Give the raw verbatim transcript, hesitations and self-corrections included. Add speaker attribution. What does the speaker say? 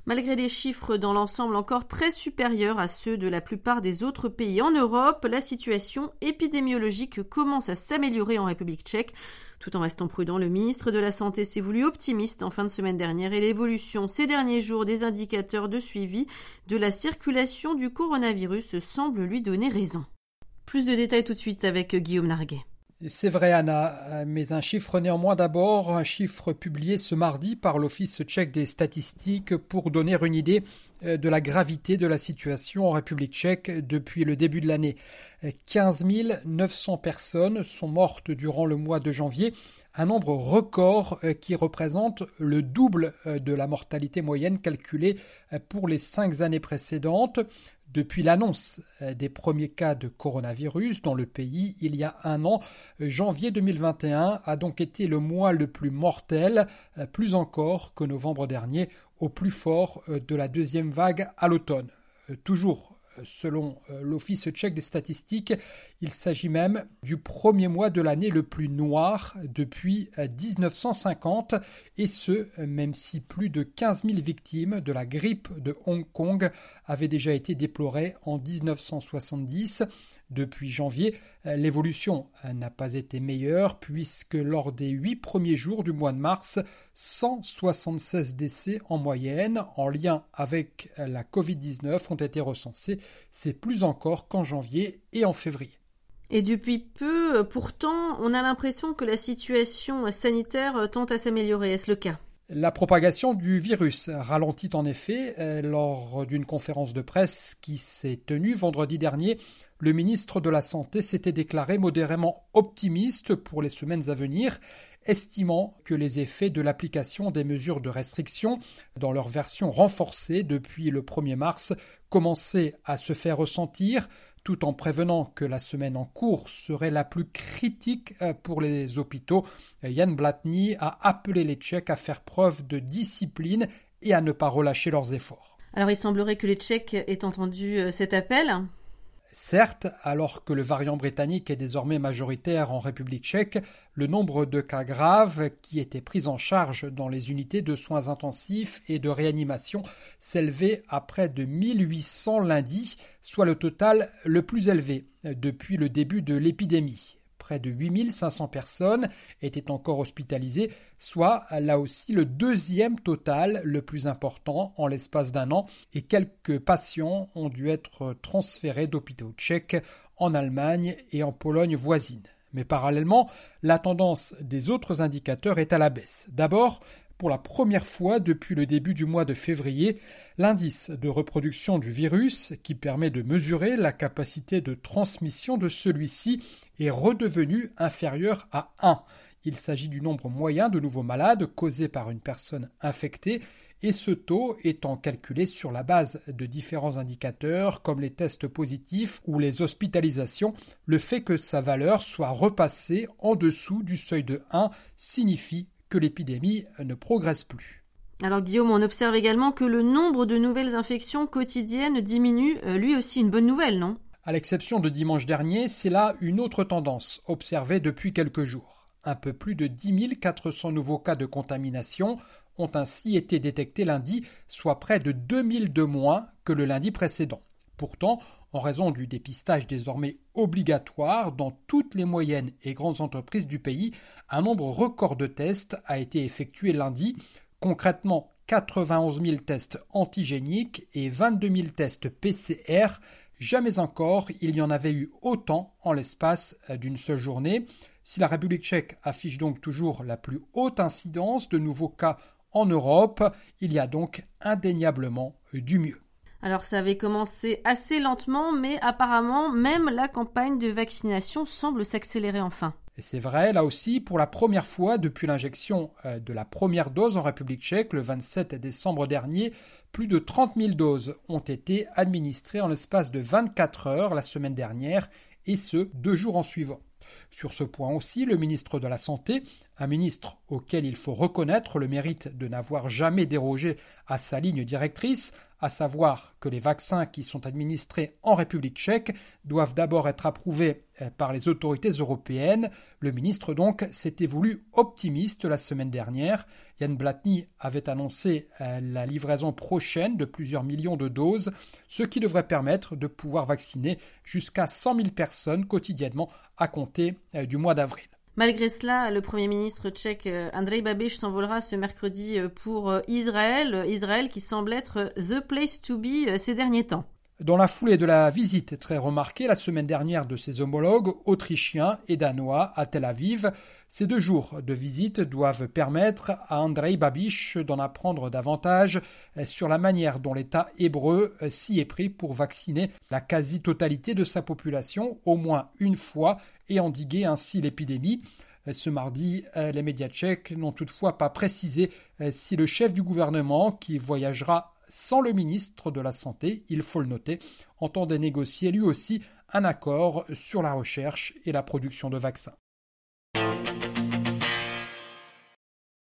Speaker 1: Malgré des chiffres dans l'ensemble encore très supérieurs à ceux de la plupart des autres pays en Europe, la situation épidémiologique commence à s'améliorer en République tchèque. Tout en restant prudent, le ministre de la Santé s'est voulu optimiste en fin de semaine dernière et l'évolution ces derniers jours des indicateurs de suivi de la circulation du coronavirus semble lui donner raison. Plus de détails tout de suite avec Guillaume Narguet.
Speaker 2: C'est vrai Anna, mais un chiffre néanmoins d'abord, un chiffre publié ce mardi par l'Office tchèque des statistiques pour donner une idée de la gravité de la situation en République tchèque depuis le début de l'année. quinze mille neuf cents personnes sont mortes durant le mois de janvier, un nombre record qui représente le double de la mortalité moyenne calculée pour les cinq années précédentes. Depuis l'annonce des premiers cas de coronavirus dans le pays il y a un an, janvier deux mille vingt et un a donc été le mois le plus mortel, plus encore que novembre dernier, au plus fort de la deuxième vague à l'automne. Toujours selon l'Office tchèque des statistiques, il s'agit même du premier mois de l'année le plus noir depuis dix-neuf cent cinquante, et ce, même si plus de quinze mille victimes de la grippe de Hong Kong avaient déjà été déplorées en dix-neuf cent soixante-dix. Depuis janvier, l'évolution n'a pas été meilleure puisque lors des huit premiers jours du mois de mars, cent soixante-seize décès en moyenne en lien avec la covid dix-neuf ont été recensés. C'est plus encore qu'en janvier et en février.
Speaker 1: Et depuis peu, pourtant, on a l'impression que la situation sanitaire tend à s'améliorer. Est-ce le cas ?
Speaker 2: La propagation du virus ralentit en effet. Lors d'une conférence de presse qui s'est tenue vendredi dernier, le ministre de la Santé s'était déclaré modérément optimiste pour les semaines à venir, estimant que les effets de l'application des mesures de restriction, dans leur version renforcée depuis le premier mars, commençaient à se faire ressentir, tout en prévenant que la semaine en cours serait la plus critique pour les hôpitaux. Jan Blatný a appelé les Tchèques à faire preuve de discipline et à ne pas relâcher leurs efforts.
Speaker 1: Alors il semblerait que les Tchèques aient entendu cet appel.
Speaker 2: Certes, alors que le variant britannique est désormais majoritaire en République tchèque, le nombre de cas graves qui étaient pris en charge dans les unités de soins intensifs et de réanimation s'élevait à près de mille huit cents lundi, soit le total le plus élevé depuis le début de l'épidémie. Près de huit mille cinq cents personnes étaient encore hospitalisées, soit là aussi le deuxième total le plus important en l'espace d'un an, et quelques patients ont dû être transférés d'hôpitaux tchèques en Allemagne et en Pologne voisine. Mais parallèlement, la tendance des autres indicateurs est à la baisse. D'abord, pour la première fois depuis le début du mois de février, l'indice de reproduction du virus, qui permet de mesurer la capacité de transmission de celui-ci, est redevenu inférieur à un. Il s'agit du nombre moyen de nouveaux malades causés par une personne infectée, et ce taux étant calculé sur la base de différents indicateurs comme les tests positifs ou les hospitalisations, le fait que sa valeur soit repassée en dessous du seuil de un signifie que l'épidémie ne progresse plus.
Speaker 1: Alors Guillaume, on observe également que le nombre de nouvelles infections quotidiennes diminue, lui aussi une bonne nouvelle, non ?
Speaker 2: À l'exception de dimanche dernier, c'est là une autre tendance observée depuis quelques jours. Un peu plus de dix mille quatre cents nouveaux cas de contamination ont ainsi été détectés lundi, soit près de deux mille de moins que le lundi précédent. Pourtant, en raison du dépistage désormais obligatoire dans toutes les moyennes et grandes entreprises du pays, un nombre record de tests a été effectué lundi. Concrètement, quatre-vingt-onze mille tests antigéniques et vingt-deux mille tests P C R. Jamais encore il y en avait eu autant en l'espace d'une seule journée. Si la République tchèque affiche donc toujours la plus haute incidence de nouveaux cas en Europe, il y a donc indéniablement du mieux.
Speaker 1: Alors ça avait commencé assez lentement, mais apparemment même la campagne de vaccination semble s'accélérer enfin.
Speaker 2: Et c'est vrai, là aussi, pour la première fois depuis l'injection de la première dose en République tchèque, le vingt-sept décembre dernier, plus de trente mille doses ont été administrées en l'espace de vingt-quatre heures la semaine dernière, et ce, deux jours en suivant. Sur ce point aussi, le ministre de la Santé, un ministre auquel il faut reconnaître le mérite de n'avoir jamais dérogé à sa ligne directrice, à savoir que les vaccins qui sont administrés en République tchèque doivent d'abord être approuvés par les autorités européennes. Le ministre donc s'était voulu optimiste la semaine dernière. Jan Blatny avait annoncé la livraison prochaine de plusieurs millions de doses, ce qui devrait permettre de pouvoir vacciner jusqu'à cent mille personnes quotidiennement à compter du mois d'avril.
Speaker 1: Malgré cela, le Premier ministre tchèque Andrej Babiš s'envolera ce mercredi pour Israël, Israël qui semble être the place to be ces derniers temps.
Speaker 2: Dans la foulée de la visite très remarquée la semaine dernière de ses homologues autrichiens et danois à Tel Aviv, ces deux jours de visite doivent permettre à Andrej Babiš d'en apprendre davantage sur la manière dont l'État hébreu s'y est pris pour vacciner la quasi-totalité de sa population au moins une fois et endiguer ainsi l'épidémie. Ce mardi, les médias tchèques n'ont toutefois pas précisé si le chef du gouvernement, qui voyagera sans le ministre de la Santé, il faut le noter, entendait négocier lui aussi un accord sur la recherche et la production de vaccins.